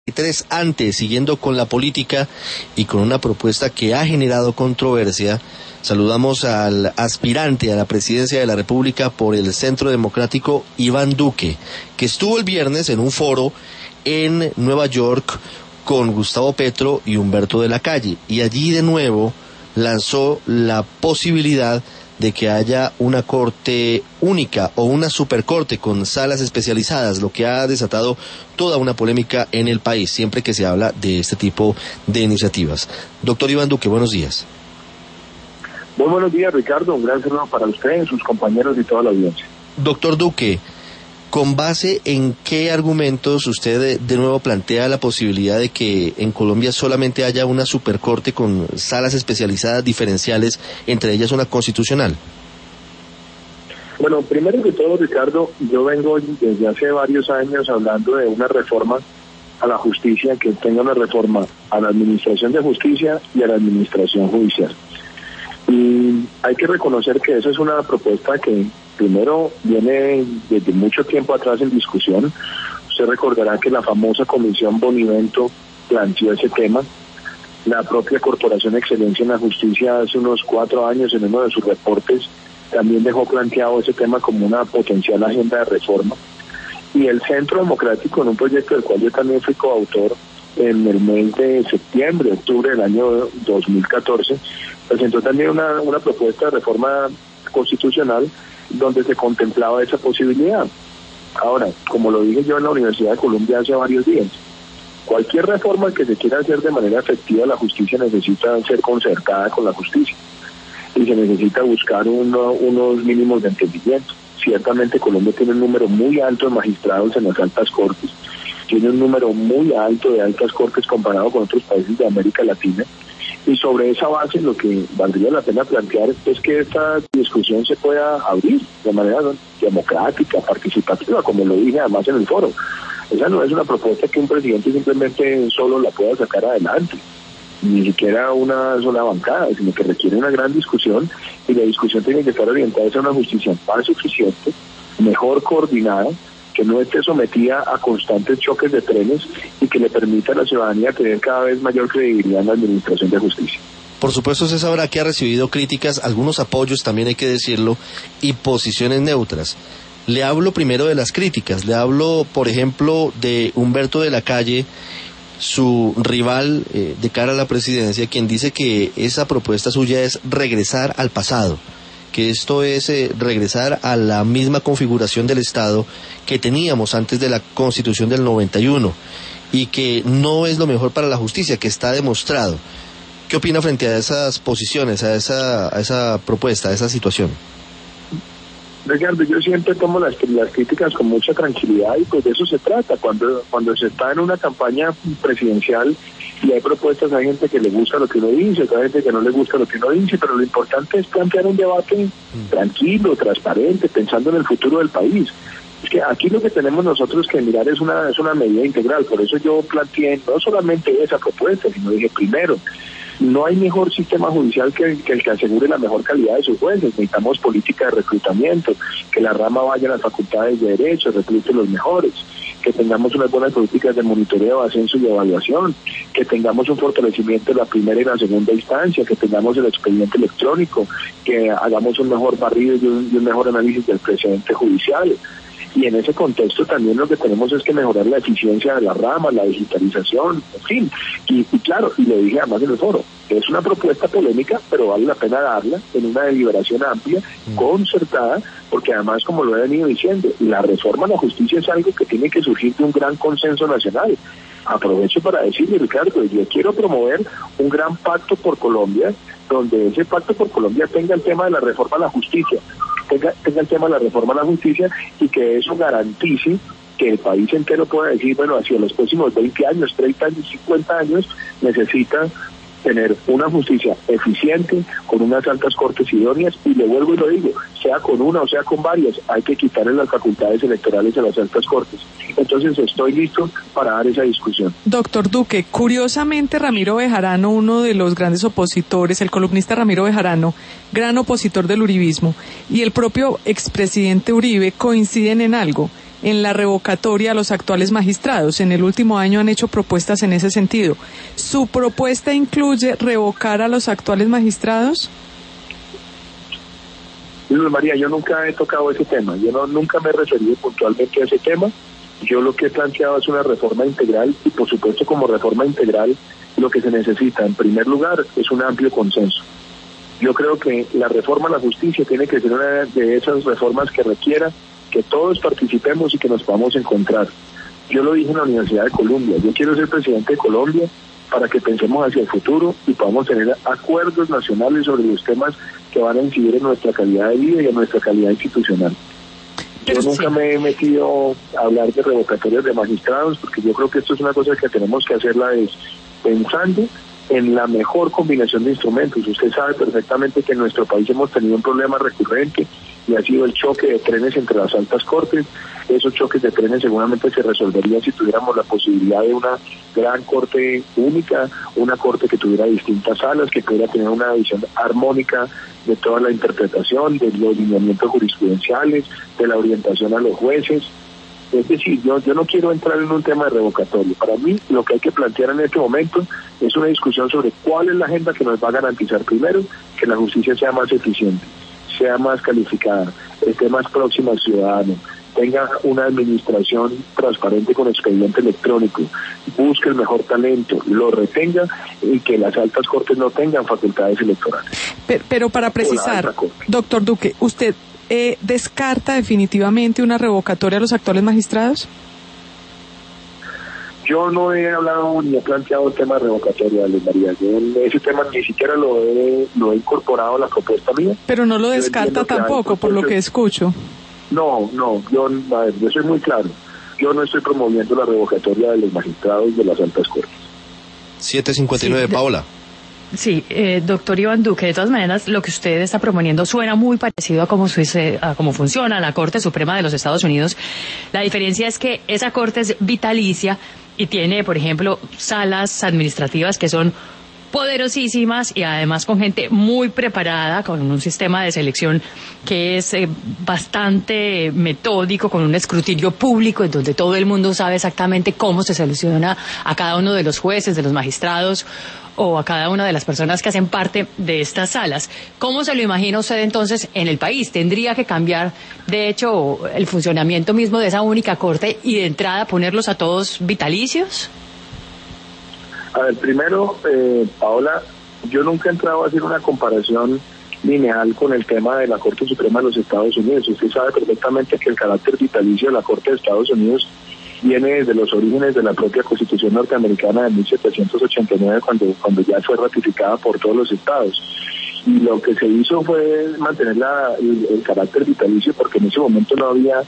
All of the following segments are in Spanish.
Antes, siguiendo con la política y con una propuesta que ha generado controversia, saludamos al aspirante a la presidencia de la República por el Centro Democrático, Iván Duque, que estuvo el viernes en un foro en Nueva York con Gustavo Petro y Humberto de la Calle, y allí de nuevo lanzó la posibilidad de que haya una corte única o una supercorte con salas especializadas, lo que ha desatado toda una polémica en el país, siempre que se habla de este tipo de iniciativas. Doctor Iván Duque, buenos días. Muy buenos días, Ricardo. Un gran saludo para usted, sus compañeros y toda la audiencia. Doctor Duque, ¿con base en qué argumentos usted de nuevo plantea la posibilidad de que en Colombia solamente haya una supercorte con salas especializadas diferenciales, entre ellas una constitucional? Bueno, primero que todo, Ricardo, yo vengo desde hace varios años hablando de una reforma a la justicia, que tenga una reforma a la administración de justicia y a la administración judicial. Y hay que reconocer que esa es una propuesta que primero viene desde mucho tiempo atrás en discusión. Usted recordará que la famosa Comisión Bonivento planteó ese tema. La propia Corporación Excelencia en la Justicia hace unos 4 años en uno de sus reportes también dejó planteado ese tema como una potencial agenda de reforma. Y el Centro Democrático, en un proyecto del cual yo también fui coautor, en el mes de septiembre, octubre del año 2014, presentó también una propuesta de reforma constitucional donde se contemplaba esa posibilidad. Ahora, como lo dije yo en la Universidad de Colombia hace varios días, cualquier reforma que se quiera hacer de manera efectiva, la justicia necesita ser concertada con la justicia y se necesita buscar unos mínimos de entendimiento. Ciertamente Colombia tiene un número muy alto de magistrados en las altas cortes, tiene un número muy alto de altas cortes comparado con otros países de América Latina, y sobre esa base lo que valdría la pena plantear es que esta discusión se pueda abrir de manera democrática, participativa, como lo dije además en el foro. Esa no es una propuesta que un presidente simplemente solo la pueda sacar adelante, ni siquiera una sola bancada, sino que requiere una gran discusión, y la discusión tiene que estar orientada hacia una justicia más eficiente, mejor coordinada, que no esté sometida a constantes choques de trenes y que le permita a la ciudadanía tener cada vez mayor credibilidad en la administración de justicia. Por supuesto, usted sabrá que ha recibido críticas, algunos apoyos, también hay que decirlo, y posiciones neutras. Le hablo primero de las críticas, le hablo, por ejemplo, de Humberto de la Calle, su rival de cara a la presidencia, quien dice que esa propuesta suya es regresar al pasado, que esto es regresar a la misma configuración del Estado que teníamos antes de la Constitución del 91, y que no es lo mejor para la justicia, que está demostrado. ¿Qué opina frente a esas posiciones, a esa propuesta, a esa situación? Ricardo, yo siempre tomo las críticas con mucha tranquilidad, y pues de eso se trata. Cuando se está en una campaña presidencial y hay propuestas, hay gente que le gusta lo que uno dice, hay gente que no le gusta lo que uno dice, pero lo importante es plantear un debate tranquilo, transparente, pensando en el futuro del país. Es que aquí lo que tenemos nosotros que mirar es una medida integral. Por eso yo planteé no solamente esa propuesta, sino dije primero, no hay mejor sistema judicial que el que asegure la mejor calidad de sus jueces. Necesitamos política de reclutamiento, que la rama vaya a las facultades de derecho, reclute los mejores, que tengamos unas buenas políticas de monitoreo, ascenso y evaluación, que tengamos un fortalecimiento de la primera y la segunda instancia, que tengamos el expediente electrónico, que hagamos un mejor barrido y un mejor análisis del precedente judicial. Y en ese contexto también lo que tenemos es que mejorar la eficiencia de la rama, la digitalización, en fin. Y claro, y lo dije además en el foro, es una propuesta polémica, pero vale la pena darla en una deliberación amplia, concertada, porque además, como lo he venido diciendo, la reforma a la justicia es algo que tiene que surgir de un gran consenso nacional. Aprovecho para decirle, Ricardo, yo quiero promover un gran pacto por Colombia, donde ese pacto por Colombia tenga el tema de la reforma a la justicia, tenga el tema de la reforma a la justicia, y que eso garantice que el país entero pueda decir, bueno, hacia los próximos 20 años, 30 años, 50 años, necesita tener una justicia eficiente, con unas altas cortes idóneas, y le vuelvo y lo digo, sea con una o sea con varias, hay que quitarle las facultades electorales a las altas cortes. Entonces estoy listo para dar esa discusión. Doctor Duque, curiosamente Ramiro Bejarano, uno de los grandes opositores, el columnista Ramiro Bejarano, gran opositor del uribismo, y el propio expresidente Uribe coinciden en algo, en la revocatoria a los actuales magistrados. En el último año han hecho propuestas en ese sentido. ¿Su propuesta incluye revocar a los actuales magistrados? María, yo nunca he tocado ese tema, nunca me he referido puntualmente a ese tema. Yo lo que he planteado es una reforma integral y por supuesto como reforma integral lo que se necesita en primer lugar es un amplio consenso. Yo creo que la reforma a la justicia tiene que ser una de esas reformas que requiera que todos participemos y que nos podamos encontrar. Yo lo dije en la Universidad de Colombia, yo quiero ser presidente de Colombia para que pensemos hacia el futuro y podamos tener acuerdos nacionales sobre los temas que van a incidir en nuestra calidad de vida y en nuestra calidad institucional. Yo nunca me he metido a hablar de revocatorias de magistrados porque yo creo que esto es una cosa que tenemos que hacerla pensando en la mejor combinación de instrumentos. Usted sabe perfectamente que en nuestro país hemos tenido un problema recurrente y ha sido el choque de trenes entre las altas cortes. Esos choques de trenes seguramente se resolverían si tuviéramos la posibilidad de una gran corte única, una corte que tuviera distintas salas, que pudiera tener una visión armónica de toda la interpretación, de los lineamientos jurisprudenciales, de la orientación a los jueces. Es decir, yo no quiero entrar en un tema de revocatorio. Para mí, lo que hay que plantear en este momento es una discusión sobre cuál es la agenda que nos va a garantizar, primero, que la justicia sea más eficiente, sea más calificada, esté más próxima al ciudadano, tenga una administración transparente con expediente electrónico, busque el mejor talento, lo retenga y que las altas cortes no tengan facultades electorales. Pero para precisar, doctor Duque, ¿usted descarta definitivamente una revocatoria a los actuales magistrados? Yo no he hablado ni he planteado el tema de revocatoria, María. Yo ese tema ni siquiera lo he incorporado a la propuesta mía. Pero no lo descarta tampoco, por lo que escucho. No, yo soy muy claro. Yo no estoy promoviendo la revocatoria de los magistrados de las altas cortes. 7:59, sí, Paola. Sí, doctor Iván Duque, de todas maneras, lo que usted está proponiendo suena muy parecido a cómo funciona la Corte Suprema de los Estados Unidos. La diferencia es que esa Corte es vitalicia y tiene, por ejemplo, salas administrativas que son poderosísimas y además con gente muy preparada, con un sistema de selección que es bastante metódico, con un escrutinio público en donde todo el mundo sabe exactamente cómo se selecciona a cada uno de los jueces, de los magistrados o a cada una de las personas que hacen parte de estas salas. ¿Cómo se lo imagina usted entonces en el país? ¿Tendría que cambiar, de hecho, el funcionamiento mismo de esa única corte y de entrada ponerlos a todos vitalicios? A ver, primero, Paola, yo nunca he entrado a hacer una comparación lineal con el tema de la Corte Suprema de los Estados Unidos. Usted sabe perfectamente que el carácter vitalicio de la Corte de Estados Unidos viene desde los orígenes de la propia Constitución norteamericana de 1789, cuando ya fue ratificada por todos los estados. Y lo que se hizo fue mantener el carácter vitalicio porque en ese momento no había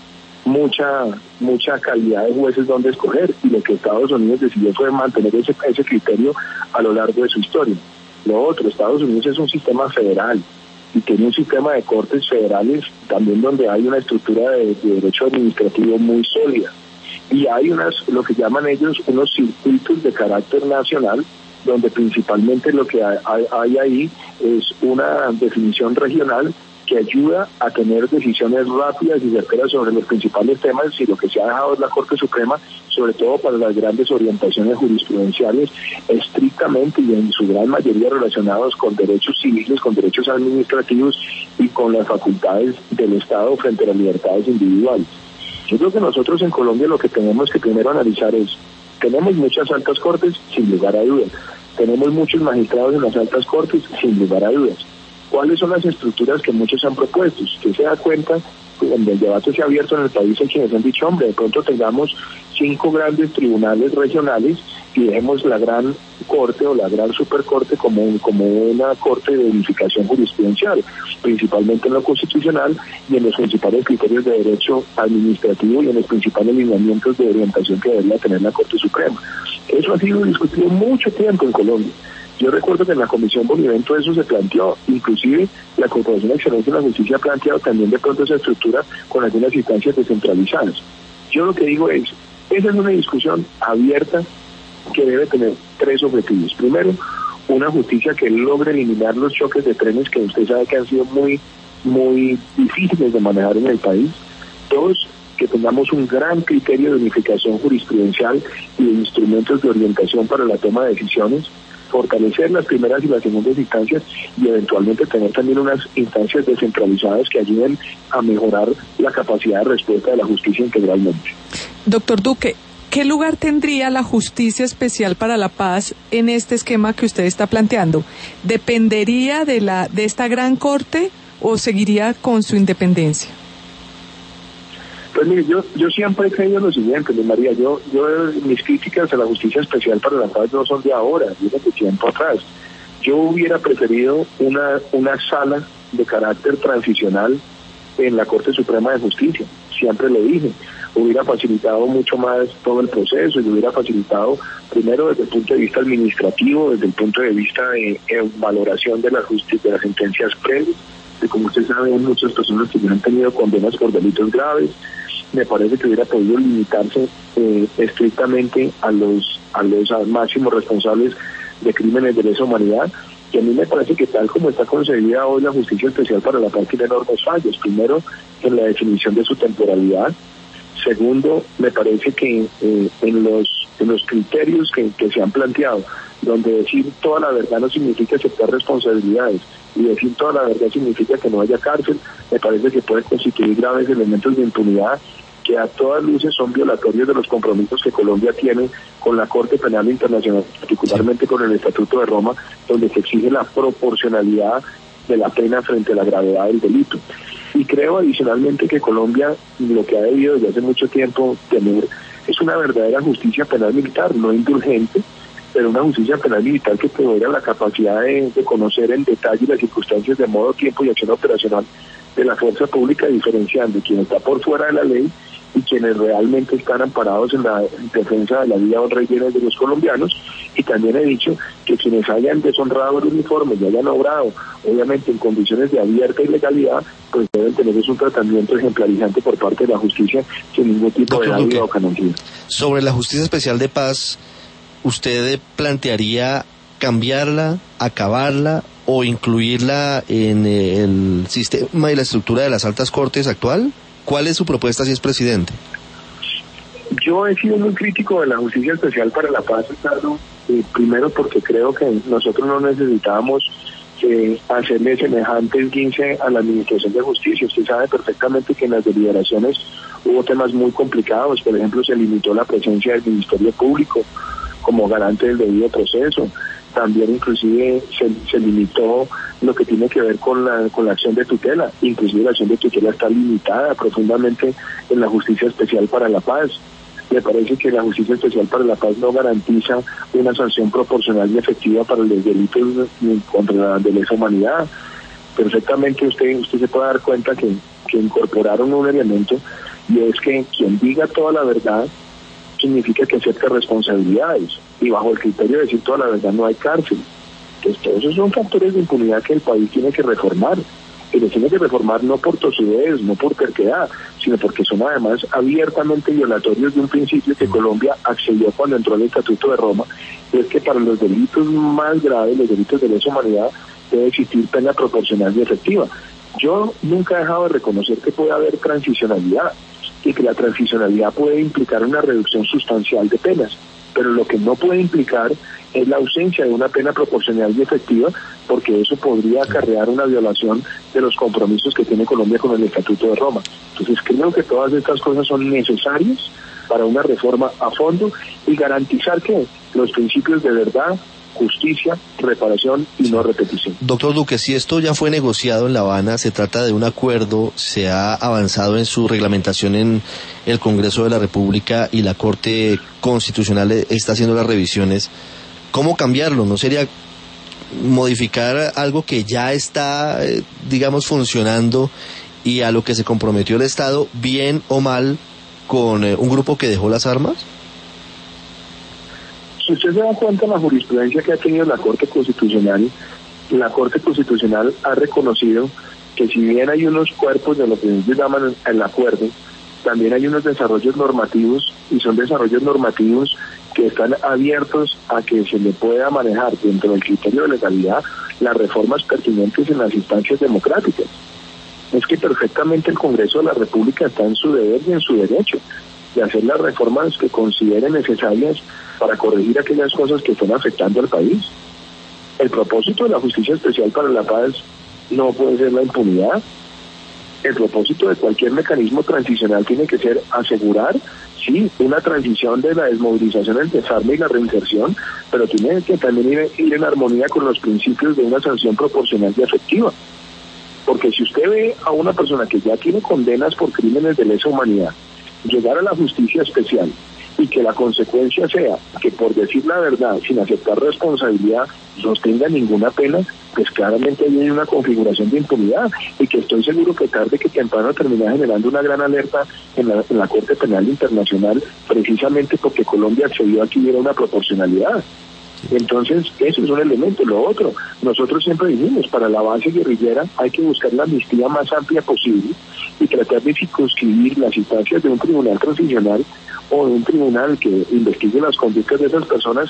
mucha calidad de jueces donde escoger, y lo que Estados Unidos decidió fue mantener ese criterio a lo largo de su historia. Lo otro, Estados Unidos es un sistema federal y tiene un sistema de cortes federales también donde hay una estructura de derecho administrativo muy sólida, y hay lo que llaman ellos unos circuitos de carácter nacional, donde principalmente lo que hay ahí es una definición regional que ayuda a tener decisiones rápidas y certeras sobre los principales temas, y lo que se ha dejado es la Corte Suprema, sobre todo para las grandes orientaciones jurisprudenciales, estrictamente y en su gran mayoría relacionados con derechos civiles, con derechos administrativos y con las facultades del Estado frente a las libertades individuales. Yo creo que nosotros en Colombia lo que tenemos que primero analizar es, tenemos muchas altas cortes, sin lugar a dudas, tenemos muchos magistrados en las altas cortes, sin lugar a dudas. ¿Cuáles son las estructuras que muchos han propuesto? Si usted se da cuenta, cuando el debate se ha abierto en el país, hay quienes han dicho, hombre, de pronto tengamos 5 grandes tribunales regionales y dejemos la gran corte o la gran supercorte como una corte de unificación jurisprudencial, principalmente en lo constitucional y en los principales criterios de derecho administrativo y en los principales lineamientos de orientación que debería tener la Corte Suprema. Eso ha sido discutido mucho tiempo en Colombia. Yo recuerdo que en la Comisión Bonivento eso se planteó, inclusive la Corporación de Excelencia de la Justicia ha planteado también de pronto esa estructura con algunas instancias descentralizadas. Yo lo que digo es, esa es una discusión abierta que debe tener 3 objetivos. Primero, una justicia que logre eliminar los choques de trenes que usted sabe que han sido muy, muy difíciles de manejar en el país. 2, que tengamos un gran criterio de unificación jurisprudencial y de instrumentos de orientación para la toma de decisiones, fortalecer las primeras y las segundas instancias y eventualmente tener también unas instancias descentralizadas que ayuden a mejorar la capacidad de respuesta de la justicia integralmente. Doctor Duque, ¿qué lugar tendría la Justicia Especial para la Paz en este esquema que usted está planteando? ¿Dependería de esta gran corte o seguiría con su independencia? Pues mire, yo siempre he creído lo siguiente, María, mis críticas a la Justicia Especial para la Paz no son de ahora, vienen de tiempo atrás. Yo hubiera preferido una sala de carácter transicional en la Corte Suprema de Justicia, siempre lo dije. Hubiera facilitado mucho más todo el proceso y hubiera facilitado, primero desde el punto de vista administrativo, desde el punto de vista de valoración de las sentencias previas, de como usted sabe, hay muchas personas que ya han tenido condenas por delitos graves. Me parece que hubiera podido limitarse estrictamente a los máximos responsables de crímenes de lesa humanidad, y a mí me parece que tal como está concebida hoy la Justicia Especial para la Paz tiene enormes fallos. Primero, en la definición de su temporalidad. Segundo, me parece que en los criterios que se han planteado, donde decir toda la verdad no significa aceptar responsabilidades y decir toda la verdad significa que no haya cárcel, me parece que puede constituir graves elementos de impunidad que a todas luces son violatorios de los compromisos que Colombia tiene con la Corte Penal Internacional, particularmente con el Estatuto de Roma, donde se exige la proporcionalidad de la pena frente a la gravedad del delito. Y creo adicionalmente que Colombia, lo que ha debido desde hace mucho tiempo tener, es una verdadera justicia penal militar, no indulgente, pero una justicia penal militar que tuviera la capacidad de conocer en detalle las circunstancias de modo, tiempo y acción operacional de la fuerza pública, diferenciando quien está por fuera de la ley y quienes realmente están amparados en la defensa de la vida, honra y bienes de los colombianos. Y también he dicho que quienes hayan deshonrado el uniforme y hayan obrado, obviamente en condiciones de abierta ilegalidad, pues deben tener un tratamiento ejemplarizante por parte de la justicia sin ningún tipo de daño o canonía. Sobre la Justicia Especial de Paz, ¿usted plantearía cambiarla, acabarla o incluirla en el sistema y la estructura de las altas cortes actual? ¿Cuál es su propuesta si es presidente? Yo he sido muy crítico de la Justicia Especial para la Paz, Ricardo, primero porque creo que nosotros no necesitábamos hacerle semejante esguince a la Administración de Justicia. Usted sabe perfectamente que en las deliberaciones hubo temas muy complicados. Por ejemplo, se limitó la presencia del Ministerio Público como garante del debido proceso. También inclusive se limitó lo que tiene que ver con la acción de tutela. Inclusive la acción de tutela está limitada profundamente en la Justicia Especial para la Paz. Me parece que la Justicia Especial para la Paz no garantiza una sanción proporcional y efectiva para los delitos contra la lesa humanidad. Perfectamente usted se puede dar cuenta que incorporaron un elemento, y es que quien diga toda la verdad significa que acepta responsabilidades, y bajo el criterio de decir toda la verdad no hay cárcel. Entonces todos esos son factores de impunidad que el país tiene que reformar, y lo tiene que reformar no por tosudez, no por terquedad, sino porque son además abiertamente violatorios de un principio que Colombia accedió cuando entró al Estatuto de Roma, y es que para los delitos más graves, los delitos de lesa humanidad, debe existir pena proporcional y efectiva. Yo nunca he dejado de reconocer que puede haber transicionalidad, y que la transicionalidad puede implicar una reducción sustancial de penas, pero lo que no puede implicar es la ausencia de una pena proporcional y efectiva, porque eso podría acarrear una violación de los compromisos que tiene Colombia con el Estatuto de Roma. Entonces creo que todas estas cosas son necesarias para una reforma a fondo y garantizar que los principios de verdad, justicia, reparación y no repetición. Doctor Duque, si esto ya fue negociado en La Habana, se trata de un acuerdo, se ha avanzado en su reglamentación en el Congreso de la República y la Corte Constitucional está haciendo las revisiones, ¿cómo cambiarlo? ¿No sería modificar algo que ya está, digamos, funcionando y a lo que se comprometió el Estado, bien o mal, con un grupo que dejó las armas? Si usted se da cuenta de la jurisprudencia que ha tenido la Corte Constitucional ha reconocido que si bien hay unos cuerpos de lo que ellos llaman el acuerdo, también hay unos desarrollos normativos, y son desarrollos normativos que están abiertos a que se le pueda manejar dentro del criterio de legalidad las reformas pertinentes en las instancias democráticas. es que perfectamente el Congreso de la República está en su deber y en su derecho de hacer las reformas que considere necesarias para corregir aquellas cosas que están afectando al país. El propósito de la Justicia Especial para la Paz no puede ser la impunidad. El propósito de cualquier mecanismo transicional tiene que ser asegurar, sí, una transición de la desmovilización, el desarme y la reinserción, pero tiene que también ir en armonía con los principios de una sanción proporcional y efectiva. Porque si usted ve a una persona que ya tiene condenas por crímenes de lesa humanidad, llegar a la justicia especial y que la consecuencia sea que por decir la verdad, sin aceptar responsabilidad, no tenga ninguna pena, pues claramente hay una configuración de impunidad y que estoy seguro que tarde que temprano termina generando una gran alerta en la Corte Penal Internacional, precisamente porque Colombia accedió a que hubiera una proporcionalidad. Entonces, eso es un elemento. Lo otro, nosotros siempre dijimos, para la base guerrillera hay que buscar la amnistía más amplia posible y tratar de circunscribir las instancias de un tribunal transicional o de un tribunal que investigue las conductas de esas personas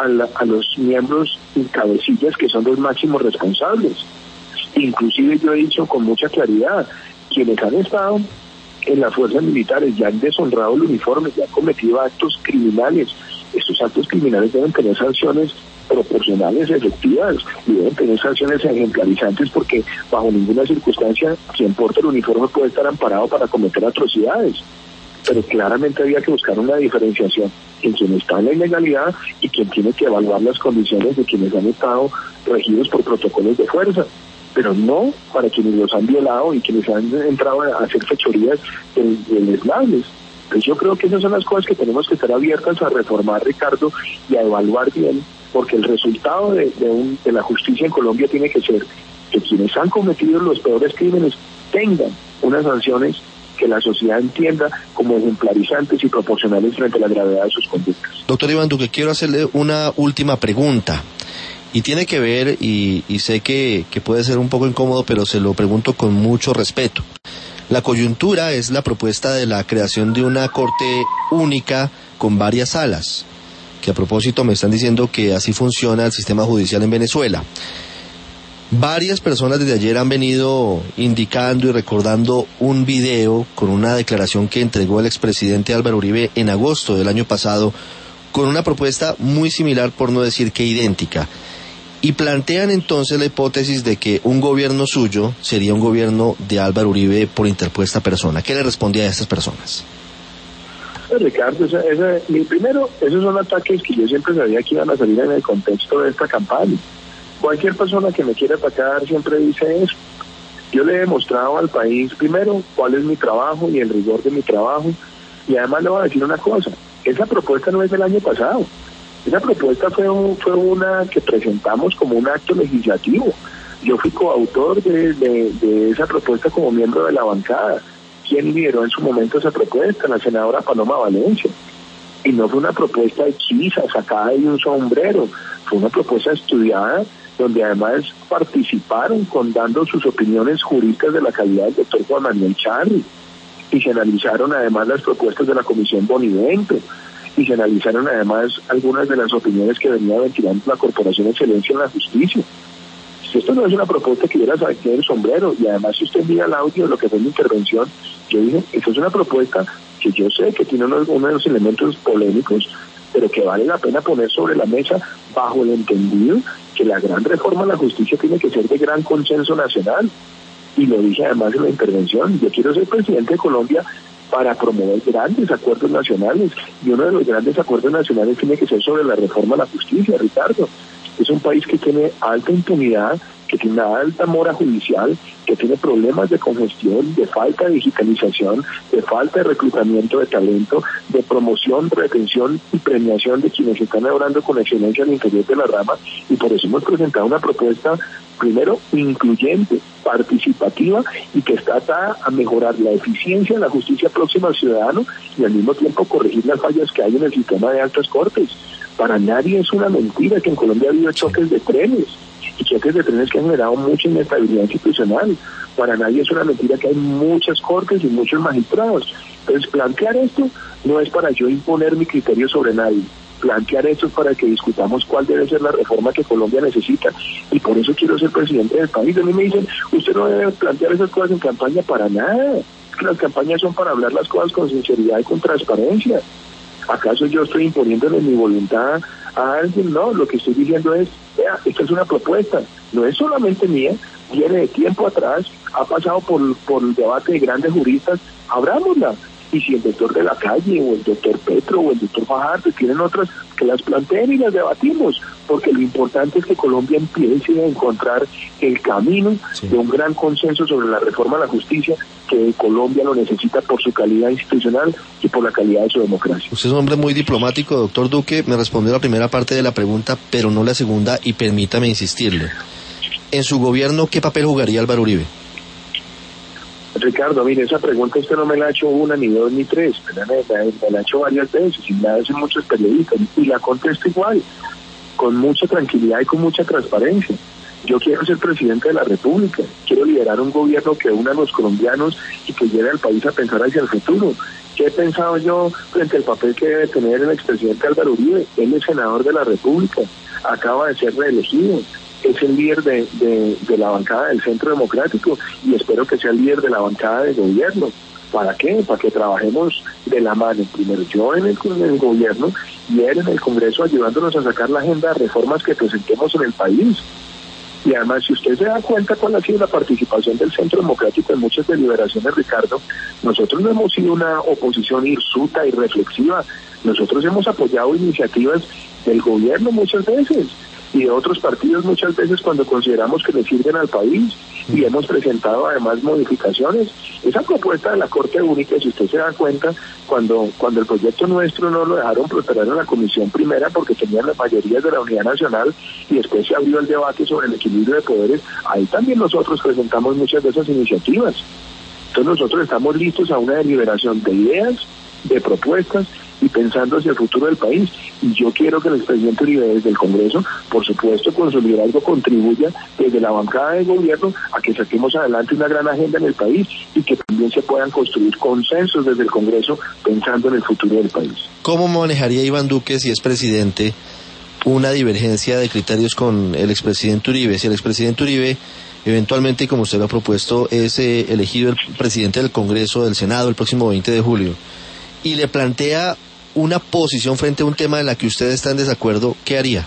a los miembros y cabecillas que son los máximos responsables. Inclusive yo he dicho con mucha claridad, quienes han estado en las fuerzas militares ya han deshonrado el uniforme, ya han cometido actos criminales. Estos actos criminales deben tener sanciones proporcionales, efectivas, y deben tener sanciones ejemplarizantes, porque bajo ninguna circunstancia quien porta el uniforme puede estar amparado para cometer atrocidades. Pero claramente había que buscar una diferenciación en quien está en la ilegalidad y quien tiene que evaluar las condiciones de quienes han estado regidos por protocolos de fuerza, pero no para quienes los han violado y quienes han entrado a hacer fechorías deleznables. Pues yo creo que esas son las cosas que tenemos que estar abiertas a reformar, Ricardo, y a evaluar bien, porque el resultado de la justicia en Colombia tiene que ser que quienes han cometido los peores crímenes tengan unas sanciones que la sociedad entienda como ejemplarizantes y proporcionales frente a la gravedad de sus conductas. Doctor Iván Duque, quiero hacerle una última pregunta, y tiene que ver, y sé que puede ser un poco incómodo, pero se lo pregunto con mucho respeto. La coyuntura es la propuesta de la creación de una corte única con varias salas, que a propósito me están diciendo que así funciona el sistema judicial en Venezuela. Varias personas desde ayer han venido indicando y recordando un video con una declaración que entregó el expresidente Álvaro Uribe en agosto del año pasado, con una propuesta muy similar, por no decir que idéntica. Y plantean entonces la hipótesis de que un gobierno suyo sería un gobierno de Álvaro Uribe por interpuesta persona. ¿Qué le respondía a estas personas? Ricardo, primero, esos son ataques que yo siempre sabía que iban a salir en el contexto de esta campaña. Cualquier persona que me quiera atacar siempre dice eso. Yo le he demostrado al país, primero, cuál es mi trabajo y el rigor de mi trabajo, y además le voy a decir una cosa, esa propuesta no es del año pasado. Esa propuesta fue una que presentamos como un acto legislativo. Yo fui coautor de esa propuesta como miembro de la bancada. ¿Quién lideró en su momento esa propuesta? La senadora Paloma Valencia. Y no fue una propuesta hechiza, sacada de un sombrero. Fue una propuesta estudiada, donde además participaron dando sus opiniones jurídicas de la calidad del doctor Juan Manuel Charri. Y se analizaron además las propuestas de la Comisión Bonivento. Y se analizaron además algunas de las opiniones que venía ventilando la Corporación de Excelencia en la Justicia. Esto no es una propuesta que hubiera sacado del sombrero, y además si usted mira el audio de lo que fue mi intervención, yo dije, esto es una propuesta que yo sé que tiene unos elementos polémicos, pero que vale la pena poner sobre la mesa bajo el entendido que la gran reforma de la justicia tiene que ser de gran consenso nacional. Y lo dije además en la intervención, yo quiero ser presidente de Colombia para promover grandes acuerdos nacionales, y uno de los grandes acuerdos nacionales tiene que ser sobre la reforma de la justicia, Ricardo. Es un país que tiene alta impunidad, que tiene una alta mora judicial, que tiene problemas de congestión, de falta de digitalización, de falta de reclutamiento de talento, de promoción, retención y premiación de quienes están obrando con excelencia al interior de la rama, y por eso hemos presentado una propuesta, primero, incluyente, participativa, y que está atada a mejorar la eficiencia de la justicia próxima al ciudadano y al mismo tiempo corregir las fallas que hay en el sistema de altas cortes. Para nadie es una mentira que en Colombia ha habido choques de trenes, y choques de trenes que han generado mucha inestabilidad institucional. Para nadie es una mentira que hay muchas cortes y muchos magistrados. Entonces, plantear esto no es para yo imponer mi criterio sobre nadie, plantear esto para que discutamos cuál debe ser la reforma que Colombia necesita. Y por eso quiero ser presidente del país. A mí me dicen, usted no debe plantear esas cosas en campaña para nada. Es que las campañas son para hablar las cosas con sinceridad y con transparencia. ¿Acaso yo estoy imponiéndole mi voluntad a alguien? No, lo que estoy diciendo es, vea, esta es una propuesta, no es solamente mía, viene de tiempo atrás, ha pasado por el debate de grandes juristas, abrámosla. Y si el doctor de la calle, o el doctor Petro, o el doctor Fajardo tienen otras, que las planteen y las debatimos, porque lo importante es que Colombia empiece a encontrar el camino de un gran consenso sobre la reforma a la justicia, que Colombia lo necesita por su calidad institucional y por la calidad de su democracia. Usted es un hombre muy diplomático, doctor Duque, me respondió la primera parte de la pregunta, pero no la segunda, y permítame insistirle. En su gobierno, ¿qué papel jugaría Álvaro Uribe? Ricardo, mire, esa pregunta usted no me la ha hecho una, ni dos, ni tres, me la ha hecho varias veces y me la hacen muchos periodistas y la contesto igual, con mucha tranquilidad y con mucha transparencia. Yo quiero ser presidente de la República, quiero liderar un gobierno que una a los colombianos y que lleve al país a pensar hacia el futuro. ¿Qué he pensado yo frente al papel que debe tener el expresidente Álvaro Uribe? Él es senador de la República, acaba de ser reelegido, es el líder de la bancada del Centro Democrático y espero que sea el líder de la bancada de gobierno. ¿Para qué? Para que trabajemos de la mano, primero yo en el gobierno y él en el Congreso, ayudándonos a sacar la agenda de reformas que presentemos en el país. Y además, si usted se da cuenta cuál ha sido la participación del Centro Democrático en muchas deliberaciones, Ricardo, nosotros no hemos sido una oposición hirsuta y reflexiva, nosotros hemos apoyado iniciativas del gobierno muchas veces y de otros partidos muchas veces cuando consideramos que le sirven al país, y hemos presentado además modificaciones. Esa propuesta de la Corte Única, si usted se da cuenta, cuando el proyecto nuestro no lo dejaron prosperar en la Comisión Primera porque tenían las mayorías de la Unidad Nacional y después se abrió el debate sobre el equilibrio de poderes, ahí también nosotros presentamos muchas de esas iniciativas. Entonces nosotros estamos listos a una deliberación de ideas, de propuestas y pensando hacia el futuro del país. Y yo quiero que el expresidente Uribe desde el Congreso, por supuesto con su liderazgo, contribuya desde la bancada de gobierno a que saquemos adelante una gran agenda en el país y que también se puedan construir consensos desde el Congreso pensando en el futuro del país. ¿Cómo manejaría Iván Duque, si es presidente, una divergencia de criterios con el expresidente Uribe? Si el expresidente Uribe eventualmente, como usted lo ha propuesto, es elegido el presidente del Congreso, del Senado, el próximo 20 de julio, y le plantea una posición frente a un tema en la que usted está en desacuerdo, ¿qué haría?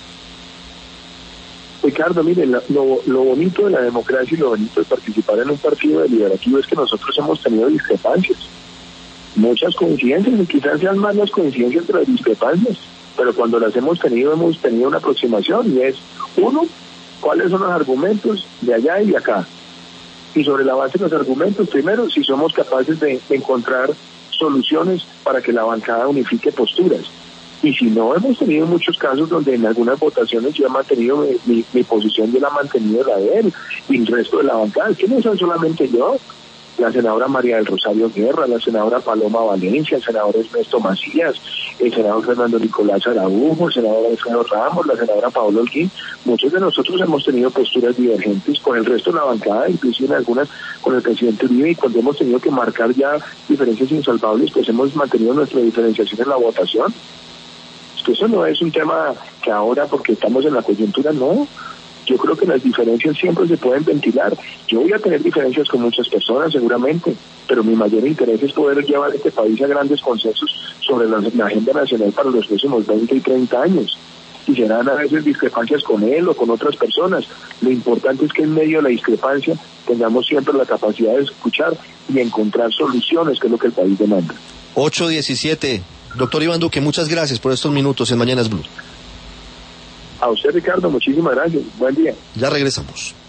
Ricardo, mire, lo bonito de la democracia y lo bonito de participar en un partido deliberativo es que nosotros hemos tenido discrepancias, muchas coincidencias, y quizás sean más las coincidencias que las discrepancias, pero cuando las hemos tenido una aproximación, y es, uno, cuáles son los argumentos de allá y de acá, y sobre la base de los argumentos, primero, si somos capaces de encontrar soluciones para que la bancada unifique posturas. Y si no, hemos tenido muchos casos donde en algunas votaciones yo he mantenido mi posición, yo la he mantenido la de él, y el resto de la bancada, que no son solamente yo, la senadora María del Rosario Guerra, la senadora Paloma Valencia, el senador Ernesto Macías, el senador Fernando Nicolás Araújo, el senador Alfredo Ramos, la senadora Paola Holguín. Muchos de nosotros hemos tenido posturas divergentes con el resto de la bancada, inclusive en algunas con el presidente Uribe, y cuando hemos tenido que marcar ya diferencias insalvables, pues hemos mantenido nuestra diferenciación en la votación. Eso no es un tema que ahora, porque estamos en la coyuntura, no. Yo creo que las diferencias siempre se pueden ventilar. Yo voy a tener diferencias con muchas personas seguramente, pero mi mayor interés es poder llevar este país a grandes consensos sobre la agenda nacional para los próximos 20 y 30 años. Y serán a veces discrepancias con él o con otras personas. Lo importante es que en medio de la discrepancia tengamos siempre la capacidad de escuchar y encontrar soluciones, que es lo que el país demanda. 8:17. Doctor Iván Duque, muchas gracias por estos minutos en Mañanas Blue. A usted, Ricardo, muchísimas gracias. Buen día. Ya regresamos.